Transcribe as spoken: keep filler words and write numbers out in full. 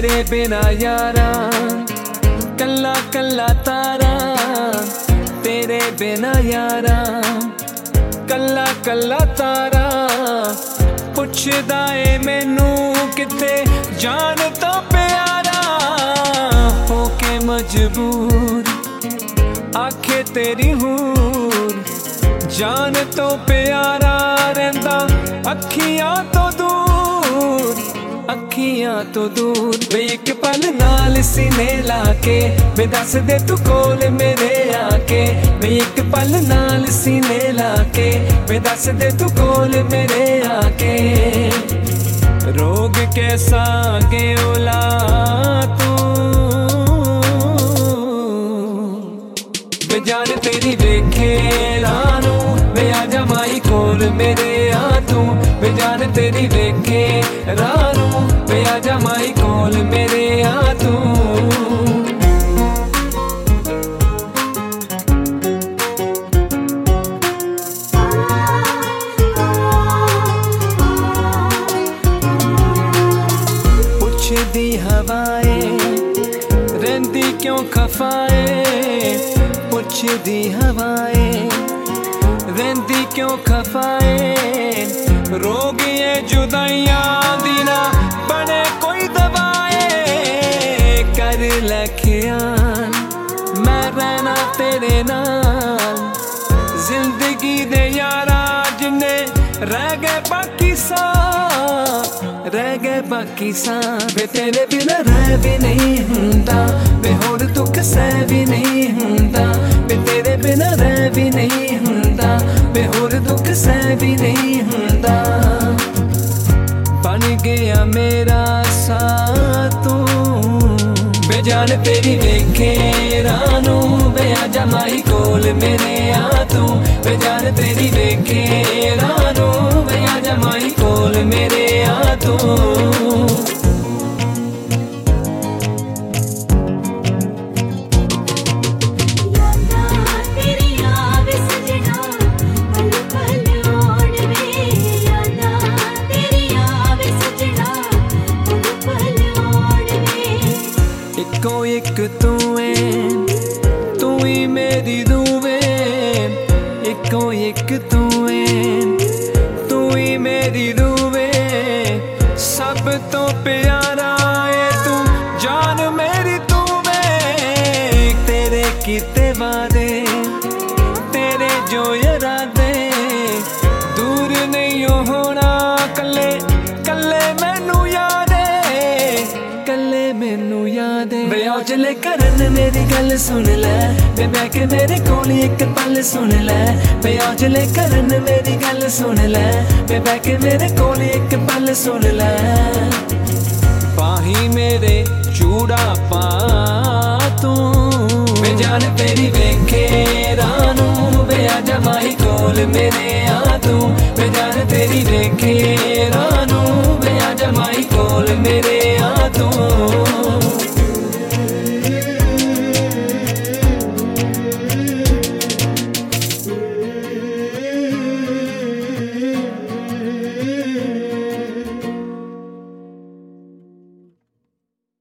तेरे बिना यारा कल्ला कल्ला तारा, तेरे बिना यारा कल्ला कल्ला तारा। पुछदा ए मैनू किते जान तो प्यारा, होके मजबूर आखे तेरी हूर। जान तो प्यारा रहिंदा अखियां तो दूर, अखियां तो दूर। वे एक पल नाल सीने लाके वे दस दे तू कोल मेरे आके। वे एक पल नाल सीने लाके वे दस दे तू कोल मेरे आके। रोग कैसा के ओला तू, वे जान तेरी वेखे रानू वे आजा माई कोल मेरे आ तू। वे जान तेरी वेखे रानू वे आजा माई कोल मेरे आ तू। पुछदी हवाएं रहिंदी क्यों खफाए, पुछदी हवाएं रहिंदी क्यों खफाए। रोगिए जुदाइयां दी ना बने कोई दवाए। कर लखियान मैं रहना तेरे नाल, जिंदगी दे यारा जिन्ने रह गए बाकी सा, रह गए बाकी सा। वे तेरे बिना रह भी नहीं हुंदा, वे होर दुख सह भी नहीं हुंदा। वे तेरे बिना रह भी नहीं हुंदा, वे होर दुख सह भी नहीं हुंदा। बन गया मेरा साथ तू, वे जान तेरी वेखे रानू वे आजा माई कोल मेरे आ तू। वे जान तेरी वेखे रानू वे आजा माई कोल मेरे आ तू। इको एक तू है तू ही मेरी दुवे, इको एक तू है तू ही मेरी दुवे। सब तो प्यारा है तू जान मेरी तू वे। तेरे किते वादे तेरे जो इरादे दूर नहीं होना कल्ले कल्ले मैनू याद है, कल्ले मैनू याद है। वे औजले करन मेरी गल सुन ले, वे बैठ के मेरे कोल एक पल सुन ले। वे औजले करन मेरी गल सुन ले, वे बैठ के मेरे कोल एक पल सुन ले। पाही मेरे चूड़ा पा तू, वे जान तेरी वेखे रानू वे आजा माई कोल मेरे आ तू। वे जान तेरी वेखे रानू वे